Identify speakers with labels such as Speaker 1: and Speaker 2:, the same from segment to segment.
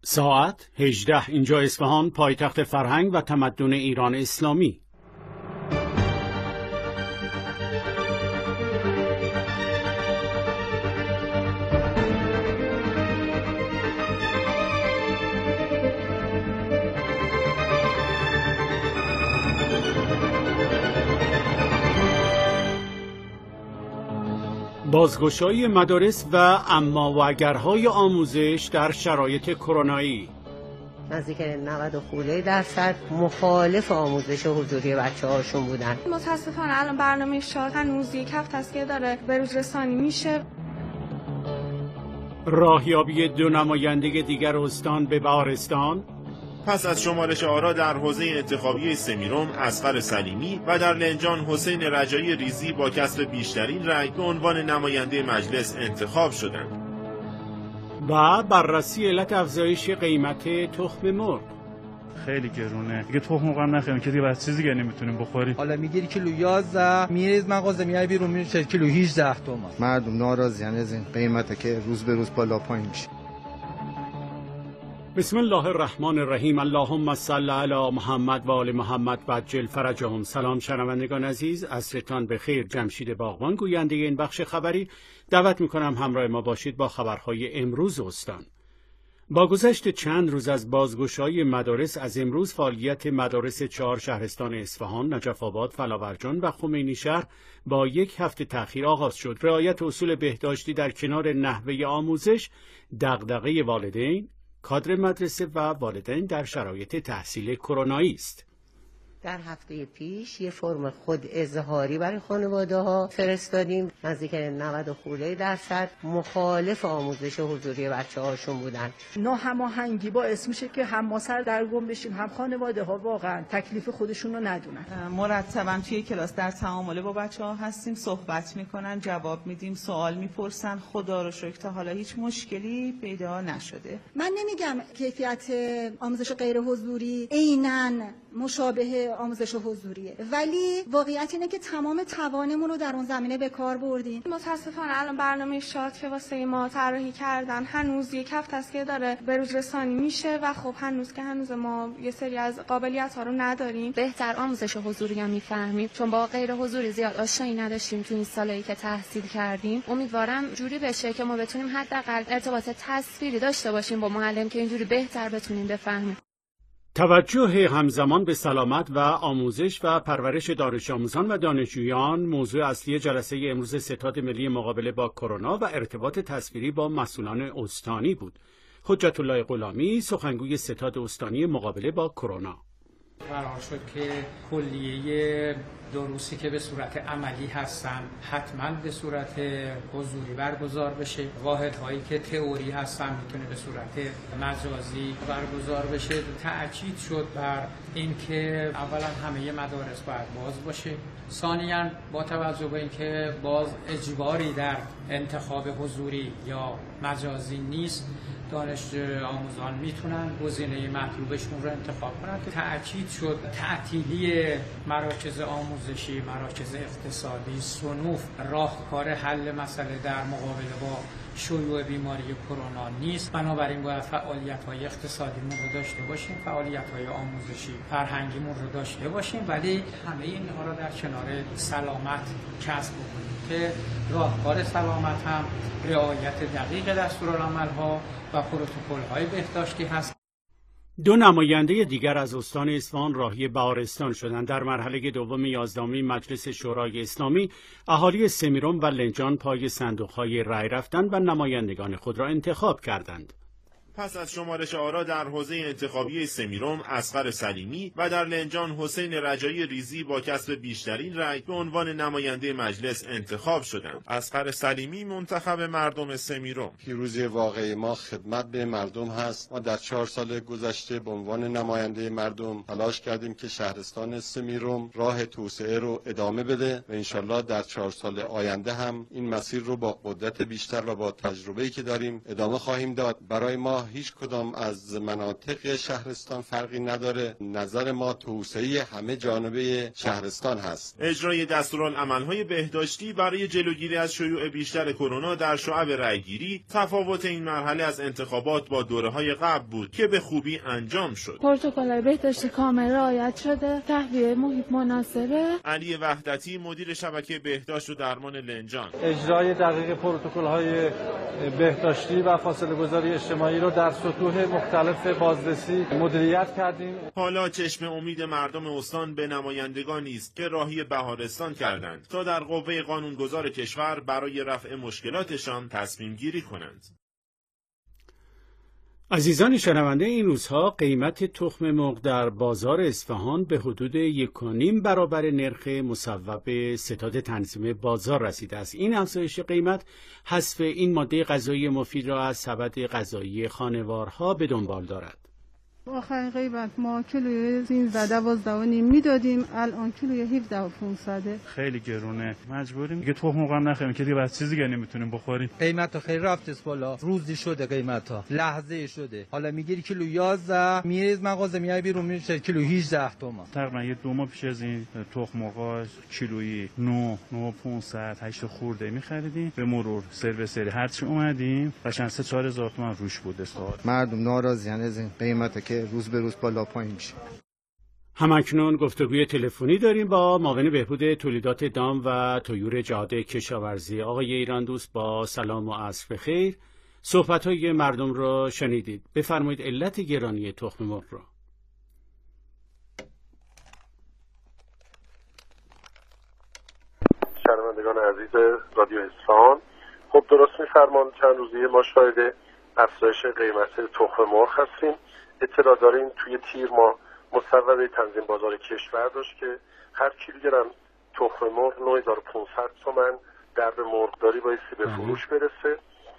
Speaker 1: ساعت 18 اینجا اصفهان، پایتخت فرهنگ و تمدن ایران اسلامی. بازگشایی مدارس و اما و اگرهای آموزش در شرایط کرونایی.
Speaker 2: نزدیک 90% مخالف آموزش حضوری بچه‌هاشون بودن.
Speaker 3: متاسفانه الان برنامه شاد هنوز یک هفته است که داره به روز رسانی میشه.
Speaker 1: راهیابی 2 نماینده دیگر استان به بهارستان.
Speaker 4: پس از شمارش آرا در حوزه انتخابی سمیرم اصغر سلیمی و در لنجان حسین رجایی ریزی با کسب بیشترین رأی به عنوان نماینده مجلس انتخاب شدند.
Speaker 1: و بررسی علت افزایش قیمت تخم مرغ.
Speaker 5: خیلی گرونه دیگه، تخم مرغ هم نخریم که دیگه بس چیزی دیگه نمیتونیم بخوریم.
Speaker 6: حالا میگیری کیلو 11 میریز مغازه میای بیرون میشه کیلو 18 تومان.
Speaker 7: مردم ناراضیان از این قیمته که روز به روز بالا پایین میشه.
Speaker 1: بسم الله الرحمن الرحیم. اللهم صل علی محمد و آل محمد و عجل فرجهم. سلام شنوندگان عزیز، عصرتان بخیر. جمشید باغبان گوینده این بخش خبری. دعوت میکنم همراه ما باشید با خبرهای امروز استان. با گذشت چند روز از بازگشایی مدارس، از امروز فعالیت مدارس 4 شهرستان اصفهان، نجف آباد، فلاورجان و خمینی شهر با 1 هفته تأخیر آغاز شد. رعایت اصول بهداشتی در کنار نحوه آموزش دغدغه والدین، کادر مدرسه و والدین در شرایط تحصیل کرونایی است.
Speaker 2: در هفته پیش یه فرم خود اظهاری برای خانواده ها فرستادیم. نزدیک 90% مخالف آموزش حضوری بچه هاشون بودن.
Speaker 8: ناهماهنگی باعث میشه که هم ما سردرگم بشیم، هم خانواده ها واقعا تکلیف خودشون رو ندونن.
Speaker 9: مرتبا توی کلاس در تعامل با بچه ها هستیم، صحبت میکنن، جواب میدیم، سوال میپرسن. خدا رو شکر تا حالا هیچ مشکلی پیدا نشده.
Speaker 10: من نمیگم کیفیت آموزش غیر حضوری عیناً مشابه آموزش حضوریه، ولی واقعیت اینه که تمام توانمون رو در اون زمینه به کار بردیم.
Speaker 3: متاسفانه الان برنامه شاد که واسه ما طراحی کردن هنوز 1 هفته است که داره به روز رسانی میشه و خب هنوز ما یه سری از قابلیت ها رو نداریم.
Speaker 11: بهتر آموزش حضوری رو میفهمیم، چون با غیر حضوری زیاد آشنایی نداشتیم تو این سالایی که تحصیل کردیم. امیدوارم جوری بشه که ما بتونیم حداقل ارتباط تصویری داشته باشیم با معلم که اینجوری بهتر بتونیم بفهمیم.
Speaker 1: توجه همزمان به سلامت و آموزش و پرورش دانش آموزان و دانشجویان موضوع اصلی جلسه امروز ستاد ملی مقابله با کرونا و ارتباط تصویری با مسئولان استانی بود. حجت الله غلامی، سخنگوی ستاد استانی مقابله با کرونا:
Speaker 12: قرار شد که کلیه دروسی که به صورت عملی هستن حتما به صورت حضوری برگزار بشه. واحدهایی که تئوری هستن میتونه به صورت مجازی برگزار بشه. تأکید شد بر اینکه اولا همه مدارس باید باز باشه، ثانیاً با توجه به اینکه باز اجباری در انتخاب حضوری یا مجازی نیست، دانش آموزان میتونن گزینه مطلوبشون رو انتخاب کنن. که تأکید شد تعطیلی مراکز آموزشی، مراکز اقتصادی، صنوف راهکار حل مسئله در مقابله با شیوع بیماری کرونا نیست. بنابراین باید فعالیت‌های اقتصادیمون رو داشته باشیم، فعالیت‌های آموزشی فرهنگیمون رو داشته باشیم، ولی همه اینها رو در کنار سلامت کسب بکنیم که راهکار سلامت هم رعایت دقیق دستورالعمل‌ها و پروتکل‌های بهداشتی هست.
Speaker 1: 2 نماینده دیگر از استان اصفهان راهی بهارستان شدند. در مرحله دوم 11 مجلس شورای اسلامی، اهالی سمیرم و لنجان پای صندوق‌های رای رفتند و نمایندگان خود را انتخاب کردند.
Speaker 4: پس از شمارش آرا در حوزه انتخابی سمیرم اصغر سلیمی و در لنجان حسین رجایی ریزی با کسب بیشترین رأی به عنوان نماینده مجلس انتخاب شدند. اصغر سلیمی منتخب مردم سمیرم:
Speaker 13: پیروزی واقعی ما خدمت به مردم هست. ما در 4 سال گذشته به عنوان نماینده مردم تلاش کردیم که شهرستان سمیرم راه توسعه رو ادامه بده و انشالله در 4 سال آینده هم این مسیر رو با قدرت بیشتر و با تجربه‌ای که داریم ادامه خواهیم داد. برای ما با هیچ کدام از مناطق شهرستان فرقی نداره. نظر ما توسعه همه جانبه شهرستان هست.
Speaker 4: اجرای دستورالعمل‌های بهداشتی برای جلوگیری از شیوع بیشتر کرونا در شعب رأیگیری تفاوت این مرحله از انتخابات با دوره‌های قبل بود که به خوبی انجام شد.
Speaker 14: پروتکل‌های بهداشتی کامل رعایت شده، تهویه محیط مناسبه.
Speaker 4: علی وحدتی مدیر شبکه بهداشت و درمان لنجان
Speaker 15: اجرای دقیق پروتکل‌های بهداشتی و فاصله گذاری اجتماعی رو در سطوح مختلف بازرسی مدیریت کردیم.
Speaker 4: حالا چشم امید مردم استان به نمایندگانی است که راهی بهارستان کردند تا در قوه قانونگذار کشور برای رفع مشکلاتشان تصمیم گیری کنند.
Speaker 1: عزیزان شنونده، این روزها قیمت تخم مرغ در بازار اصفهان به حدود 1.5 برابر نرخ مصوب ستاد تنظیم بازار رسیده است. این افزایش قیمت حذف این ماده غذایی مفید را از سبد غذایی خانوارها به دنبال دارد.
Speaker 16: آخرین قیمت ما کیلوی 13-12.5 میدادیم، الان کیلوی 17,500.
Speaker 5: خیلی گرونه، مجبوریم دیگه تخم مرغ نخریم که دیگه بس چیزی دیگه نمیتونیم بخوریم.
Speaker 6: قیمت خیلی رفت بالا، روزی شده قیمتا، لحظه شده. حالا میگیری کیلو 11، میریز مغازه میای بیرون میشه کیلو 18 تومان.
Speaker 5: تقریبا یه 2 ماه پیش از این تخم مرغ کیلویی 9,500 8 خورده می‌خریدیم. به مرور سری هر چی اومدیم قشنگ 3-4 هزار تومان روش بوده سال.
Speaker 7: مردم ناراضیان از این قیمت که روز به روز بالا پایین میشه.
Speaker 1: همکنون گفتگوی تلفنی داریم با معاون بهبود تولیدات دام و طیور جهاد کشاورزی آقای ایراندوست. با سلام و عصر بخیر. صحبت‌های مردم را شنیدید. بفرمایید علت گرانی تخم مرغ را.
Speaker 17: شنوندگان عزیز رادیو اصفهان، خب درست می‌فرمایید، چند روزیه ما شاهد افزایش قیمت تخم مرغ هستیم. اطلاع داریم توی تیر ما مصوبه تنظیم بازار کشور داشت که هر کیلوگرم تخم مرغ 9500 تومان درب مرغداری بایستی به فروش برسه،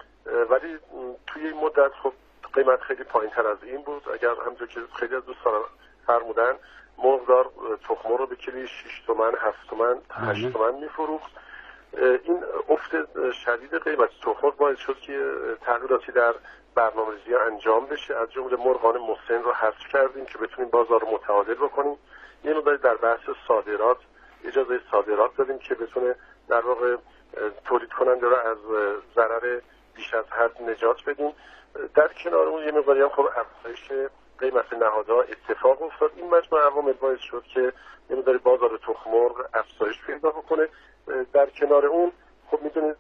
Speaker 17: ولی توی این مدت خب قیمت خیلی پایین‌تر از این بود. اگر همونطور که خیلی از دوستان فرمودن مرغدار تخم مرغ رو به کیلوی 6 تومان 7 تومان 8 تومان می‌فروخت. این افت شدید قیمت تخم مرغ باعث شد که تغییراتی در برنامه‌ریزی انجام بشه. از جمله مرغان مسن رو حذف کردیم که بتونیم بازار رو متعادل بکنیم. یه مقدار در بحث صادرات اجازه صادرات دادیم که بتونه در واقع تولید کننده رو از ضرر بیش از حد نجات بدیم. در کنار اون یه مقداری هم خب افزایش قیمت نهادها اتفاق افتاد. این مجموعه عوامل باعث شد که یه مقداری بازار تخم مرغ افزایش پیدا بکنه. در کنار اون خب میدونید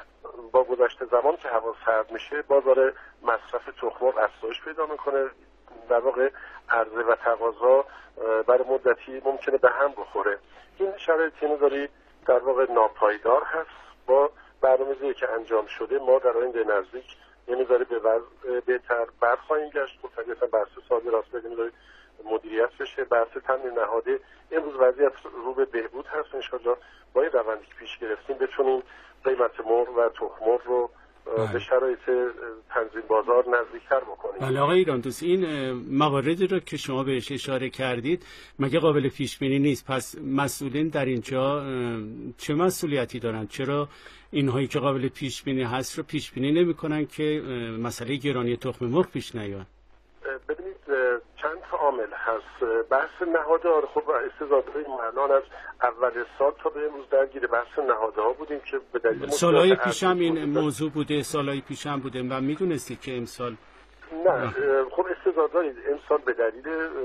Speaker 17: با گذشت زمان که هوا سرد میشه بازار مصرف تخم مرغ افزایش پیدا میکنه. در واقع عرضه و تقاضا برای مدتی ممکنه به هم بخوره. این شرایط مقداری در واقع ناپایدار هست. با برنامه‌ریزی که انجام شده ما در آینده نزدیک یه مقداری به وضع بهتر برخواهیم گشت. طبیعتاً بحث صادرات بدیم مدیریت بشه، بحث تامین نهاده امروز وضعیت رو به بهبود هست. انشاءالله با این روندی که پیش گرفتیم بتونیم قیمت مرغ و تخم مرغ رو به شرایط تنظیم بازار نزدیکتر بکنیم.
Speaker 1: بله آقای ایراندوست، این مواردی رو که شما بهش اشاره کردید مگه قابل پیش بینی نیست؟ پس مسئولین در اینجا چه مسئولیتی دارن؟ چرا اینهایی که قابل پیش بینی هست رو پیش بینی نمی‌کنن که مسئله گرانی تخم مرغ پیش نیاد؟
Speaker 17: ببینید چند تا عامل هست. بحث نهادها خب استزادهای الان از اول سال تا به امروز درگیر بحث نهادها بودیم که به دلیل
Speaker 1: سالهای پیش هم این موضوع بوده، سالهای پیش هم بوده و میدونستید که امسال
Speaker 17: نه. خب استزادهای امسال به دلیل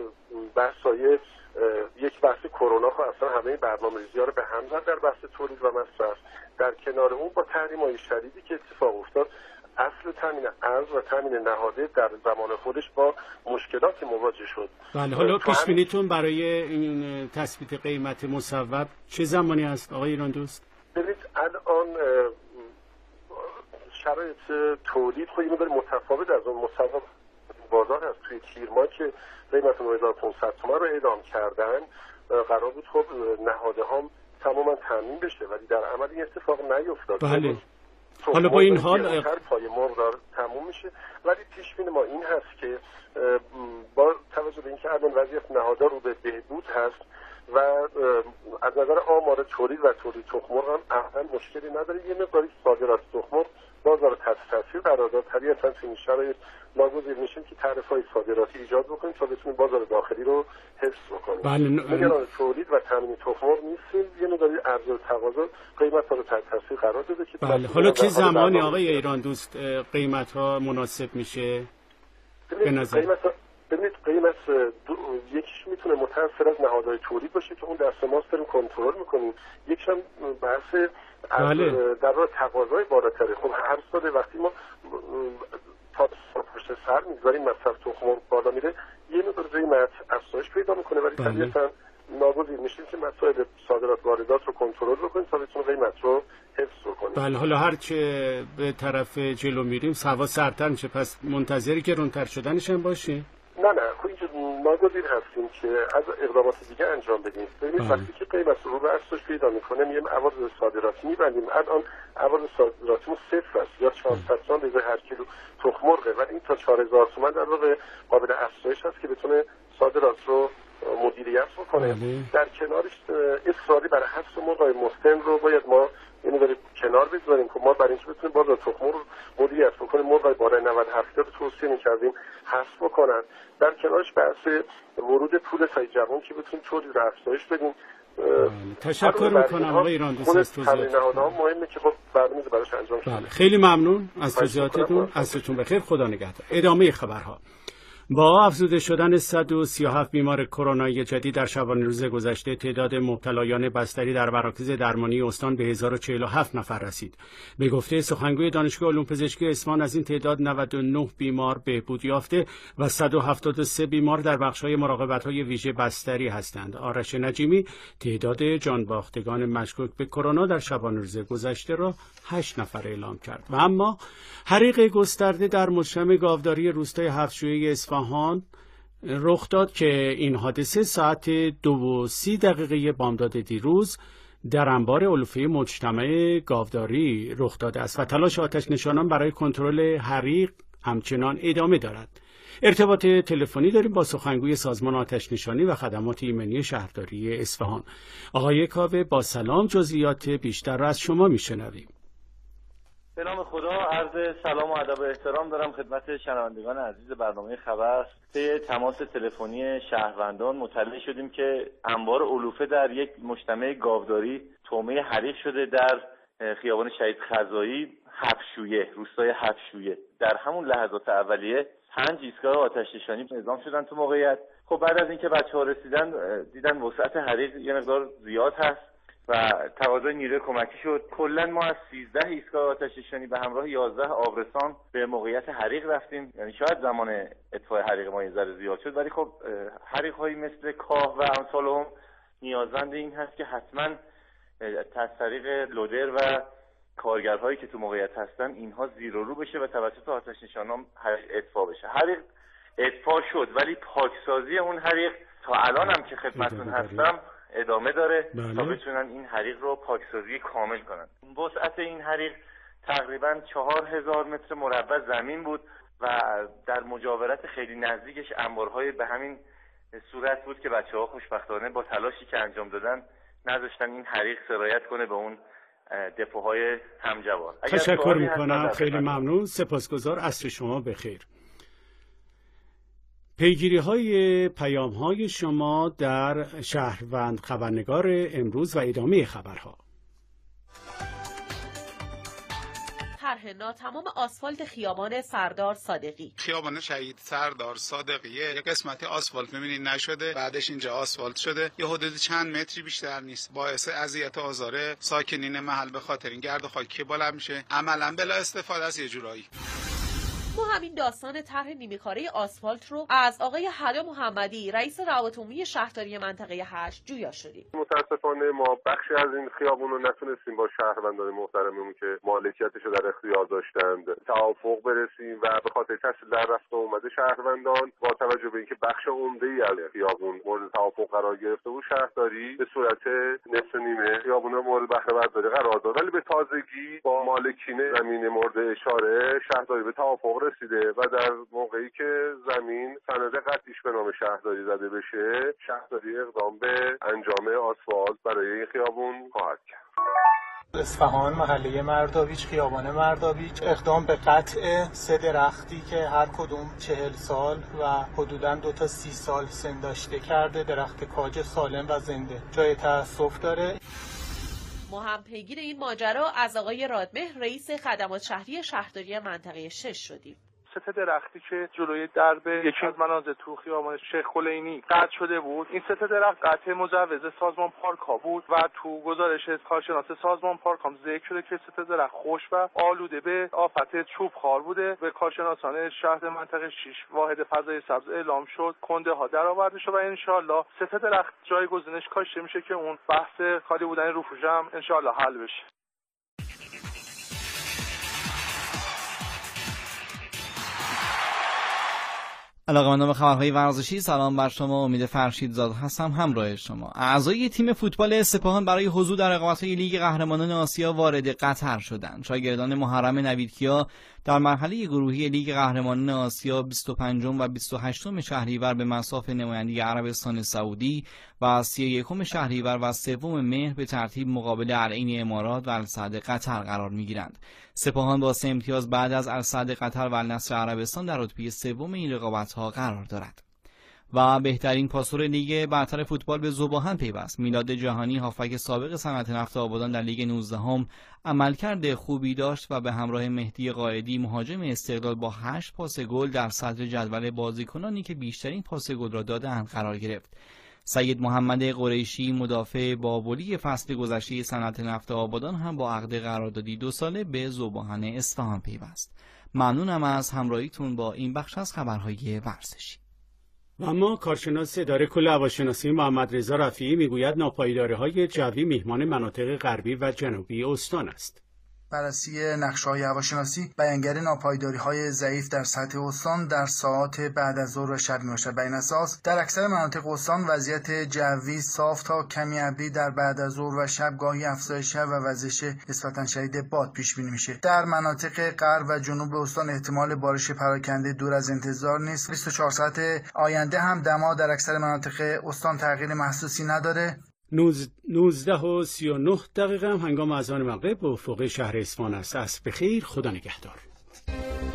Speaker 17: بحث‌های یک بحث کرونا خب اصلا همه برنامه‌ریزی‌ها رو به هم زد در بحث تولید و مصرف. در کنار اون با تحریم‌های شدیدی که اتفاق افتاد اصل تامین ارز و تامین نهاده در زمان خودش با مشکلاتی مواجه شد.
Speaker 1: بله حالا پیش بینیتون برای این تثبیت قیمت مصوب چه زمانی است آقای ایراندوست؟
Speaker 17: ببینید الان شرایط تولید خود یه متفاوت از اون مصوب بازار هست. توی تیر ما که قیمت 9500 تومان رو اعلام کردن قرار بود خب نهاده هم تماما تامین بشه، ولی در عمل این اتفاق نیفتاد.
Speaker 1: بله حالا با این حال
Speaker 17: پای مرغ داره تموم میشه، ولی پیش بینی ما این هست که با توجه به اینکه الان وضعیت نهادها رو به بهبود هست و از نظر آمار تولید و تولید تخم مرغ هم اصلا مشکلی نداره، یه مقداری صادرات تخم مرغ بازار تحت تاثیر قرار داد، طبیعتاً تو این شرایط ناگزیر میشیم که تعرفه‌های صادراتی ایجاد بکنیم تا بتونیم بازار داخلی رو حفظ بکنیم. نگران تولید و تامین تخم مرغ نیستیم، یه مقدار عرضه و تقاضا قیمت‌ها رو تحت تاثیر قرار داده که
Speaker 1: بله. حالا چه زمانی آقای ایران دوست قیمت‌ها مناسب میشه به نظر؟
Speaker 17: ببینید قیمت یکیش میتونه متأثر از نهادهای تولید باشه که اون دست ماست داریم کنترل میکنیم، یکیش هم بحث در واقع تقاضای بالاتره. خب هر سال وقتی ما تا پشت سر میگذاریم مصرف تخم مرغ بالا میره، یه مقدار قیمت افزایش پیدا میکنه، ولی طبیعتاً ناگزیر میشیم که مسائل صادرات واردات رو کنترل بکنیم تا بتونیم قیمت رو حفظ بکنیم.
Speaker 1: بله. حالا هر چه به طرف جلو میریم هوا سردتر میشه، پس منتظری گرانتر شدنش هم باشیم؟
Speaker 17: نه خب اینجا ناگزیر هستیم که از اقدامات دیگه انجام بدیم. ببینید وقتی که قیمت رو به افزایش پیدا میکنه میگیم عوارض صادراتی میبندیم. الان عوارض صادراتیمون صفر است یا 400 تومان به هر کیلو تخم مرغه، ولی این تا 4000 تومان در واقع قابل افزایش هست که بتونه صادرات رو مدیریت بکنه. در کنارش اصراری برای حفظ مرغ‌های مسن رو باید ما اینو بریم کنار بذاریم که ما برای اینکه بتونیم بازار تخم مرغ مدیریت بکنیم مرغ‌های بالای 90 70 رو توصیه می‌کردیم حذف بکنن. در کنارش بحث ورود پول سای جوان که بتونیم تولید رو افزایش بدیم.
Speaker 1: تشکر میکنم آقای ایران دوست از توضیحات.
Speaker 17: مهمه که خب برنامه براش انجام شده.
Speaker 1: بله. خیلی ممنون از توضیحاتتون. عصرتون بخیر. خدا نگهدار. ادامه خبرها. با افزوده شدن 137 بیمار کرونایی جدید در شبانه روز گذشته، تعداد مبتلایان بستری در مراکز درمانی استان به 1047 نفر رسید. به گفته سخنگوی دانشگاه علوم پزشکی اصفهان، از این تعداد 99 بیمار بهبود یافته و 173 بیمار در بخش‌های مراقبت‌های ویژه بستری هستند. آرش نجیمی تعداد جانباختگان مشکوک به کرونا در شبانه روز گذشته را 8 نفر اعلام کرد. و اما حریق گسترده در مجتمع گاوداری روستای هفت‌شویه اصفهان رخ داد که این حادثه ساعت 2:30 بامداد دیروز در انبار علوفه مجتمع گاوداری رخ داده است و تلاش آتش نشانان برای کنترل حریق همچنان ادامه دارد. ارتباط تلفنی داریم با سخنگوی سازمان آتش نشانی و خدمات ایمنی شهرداری اصفهان. آقای کاوه، با سلام، جزئیات بیشتر را از شما میشنویم.
Speaker 18: به نام خدا، عرض سلام و ادب و احترام دارم خدمت شنوندگان عزیز برنامه خبر. طی تماس تلفنی شهروندان مطلع شدیم که انبار علوفه در یک مجتمع گاوداری تومه حریق شده در خیابان شهید خزایی، هفت‌شویه، روستای هفت‌شویه. در همون لحظات اولیه 5 ایستگاه آتش نشانی اعزام شدن تو موقعیت. خب بعد از اینکه بچه‌ها رسیدن دیدن وسعت حریق یه مقدار زیاد هست و تقاضای نیروی کمکی شد. کلا ما از 13 ایستگاه آتش نشانی به همراه 11 آبرسان به موقعیت حریق رفتیم. یعنی شاید زمان اطفاء حریق ما یه ذره زیاد شد، ولی خب حریق‌هایی مثل کاه و امثال هم نیازمند این هست که حتما از طریق لودر و کارگرهایی که تو موقعیت هستن اینها زیر و رو بشه و توسط آتش نشانان اطفاء بشه. حریق اطفاء شد، ولی پاکسازی اون حریق تا الان هم که خدمتتون هستم ادامه داره تا بتونن این حریق رو پاکسازی کامل کنن. وسعت این حریق تقریبا 4000 متر مربع زمین بود و در مجاورت خیلی نزدیکش انبارهای به همین صورت بود که بچه‌ها خوشبختانه با تلاشی که انجام دادن نذاشتن این حریق سرایت کنه به اون دپوهای همجوار.
Speaker 1: تشکر میکنم، خیلی ممنون، سپاسگزار. عصر شما بخیر. پیگیری های پیام های شما در شهروند خبرنگار امروز و ادامه خبرها.
Speaker 19: طرح ناتمام آسفالت خیابان سردار صادقی.
Speaker 20: خیابان شهید سردار صادقیه، یک قسمت آسفالت می‌بینید نشده، بعدش اینجا آسفالت شده، یه حدود چند متری بیشتر نیست، باعث اذیت و آزار ساکنین محل به خاطر این گرد و خاکی بالا میشه، عملاً بلا استفاده از یه جورایی.
Speaker 19: ما همین داستان طرح نیمه‌کاره آسفالت رو از آقای حلا محمدی، رئیس روابط عمومی شهرداری منطقه 8 جویا شدیم.
Speaker 17: متاسفانه ما بخشی از این خیابون رو نتونستیم با شهروندان محترممون که مالکیتش رو در اختیار داشتند توافق برسیم و به خاطر تسهیل در رفت و اومد شهروندان با توجه به اینکه بخش عمده‌ای از خیابون مورد توافق قرار گرفته بود، شهرداری به صورت نصف نیمه خیابون رو مورد بهره برداری قرار داد، ولی به تازگی با مالکین زمین مورد اشاره شهرداری به توافق رسیده و در موقعی که زمین سند قطعیش به نام شهرداری زده بشه، شهرداری اقدام به انجام آسفالت برای این خیابون خواهد کرد.
Speaker 21: اصفهان، محله مرداویچ، خیابان مرداویچ، اقدام به قطع 3 درختی که هر کدوم 40 سال و حدوداً 2 تا 30 سال سن داشته کرده. درخت کاج سالم و زنده جای تأسف داره.
Speaker 19: ما هم پیگیر این ماجرا از آقای رادمهر رئیس خدمات شهری شهرداری منطقه 6 شدیم.
Speaker 22: 3 درختی که جلوی درب یکی از منازل تو خیابان شیخ خلینی قطع شده بود، این 3 درخت قطع مجوز سازمان پارک ها بود و تو گزارش کارشناس سازمان پارک هم ذکر شده که 3 درخت خوش و آلوده به آفت چوب خار بوده. به کارشناسان شهر منطقه 6 واحد فضای سبز اعلام شد، کنده ها درآورده شد و ان شاءالله 3 درخت جایگزینش کاشته میشه که اون بحث خالی بودن رفوش هم ان شاءالله حل بشه.
Speaker 23: علاقه‌مندان به خبرهای ورزشی، سلام بر شما. امید فرشیدزاد هستم همراه شما. اعضای تیم فوتبال سپاهان برای حضور در رقابت‌های لیگ قهرمانان آسیا وارد قطر شدند. شاگردان محرم نویدکیا در مرحله گروهی لیگ قهرمانان آسیا 25 و 28 شهریور به مصاف نمایندگی عربستان سعودی و 31 شهریور و 3 مهر به ترتیب مقابل العین امارات و السعد قطر قرار می‌گیرند. سپاهان با 3 امتیاز بعد از السعد قطر و النصر عربستان در رتبه 3 این رقابت‌ها قرار دارد. و بهترین پاسور لیگ برتر فوتبال به ذوباهن پیوست. میلاد جهانی هافبک سابق صنعت نفت آبادان در لیگ 19 عملکرد خوبی داشت و به همراه مهدی قائدی مهاجم استقلال با 8 پاس گل در صدر جدول بازیکنانی که بیشترین پاس گل را دادند قرار گرفت. سید محمد قریشی مدافع بابلی فصل گذشته صنعت نفت آبادان هم با عقد قراردادی 2 ساله به ذوباهن اصفهان پیوست. ممنونم از همراهیتون با این بخش از خبرهای ورزشی.
Speaker 1: و اما کارشناس اداره کل هواشناسی محمد رضا رفیعی میگوید ناپایداری‌های جوی میهمان مناطق غربی و جنوبی استان است.
Speaker 24: بررسی نقشه‌های هواشناسی بیانگر ناپایداری‌های ضعیف در سطح استان در ساعات بعد از ظهر و شب میباشد. بر این اساس در اکثر مناطق استان وضعیت جوی صاف تا کمی ابری در بعد از ظهر و شب گاهی افزایش و وزش نسبتاً شدید باد پیش بینی میشه. در مناطق غرب و جنوب استان احتمال بارش پراکنده دور از انتظار نیست. 24 ساعت آینده هم دما در اکثر مناطق استان تغییر محسوسی نداره.
Speaker 1: 19:39 هم هنگام اذان مغرب به افق شهر اصفهان است. عصر بخیر، خدا نگهدار.